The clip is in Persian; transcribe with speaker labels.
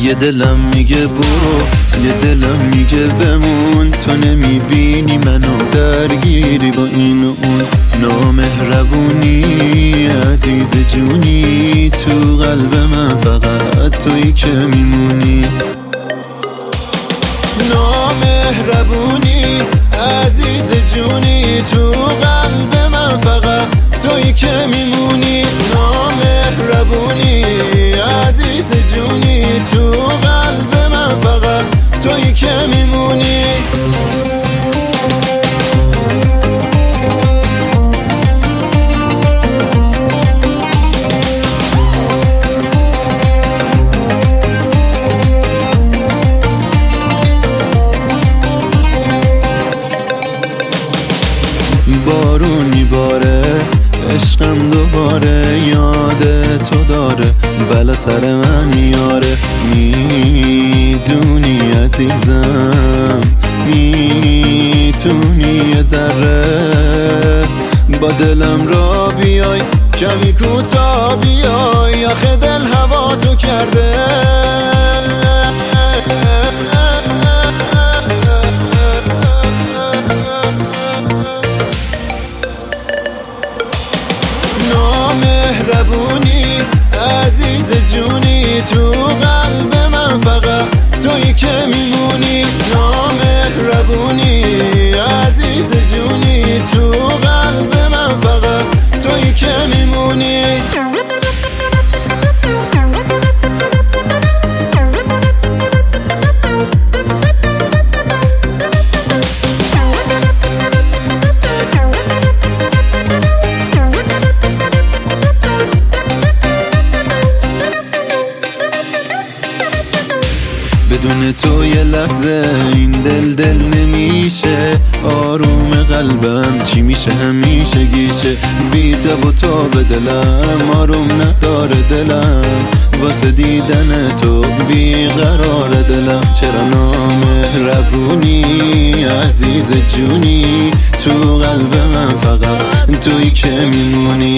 Speaker 1: یه دلم میگه برو، یه دلم میگه بمون. تو نمیبینی منو درگیری با این و اون. نامهربونی عزیز جونی، تو قلب من فقط تویی که میمونی. نامهربونی عزیز جونی، تو قلب من فقط تویی که میمونی. نامهربونی عزیز جونی، تو قلب من فقط تویی که میمونی. بارونی باره عشقم دوباره، یاد تو داره بلا سر من میاره. میدونی عزیزم، میتونی یه ذره با دلم را بیای، کمی کوتا بیای، آخه دل هوا تو کرده. نامهربونی عزیز جونی، تو قلب من فقط تویی که میمونی. نامهربونی عزیز جونی، تو قلب من فقط تویی که میمونی. بدون تو یه لحظه این دل نمیشه. آروم قلبم چی میشه همیشه گیشه. بی تو و تو به دلم آروم نداره دلم، واسه دیدن تو بیقرار دلم. چرا نامهربونی عزیز جونی، تو قلب من فقط تویی که میمونی.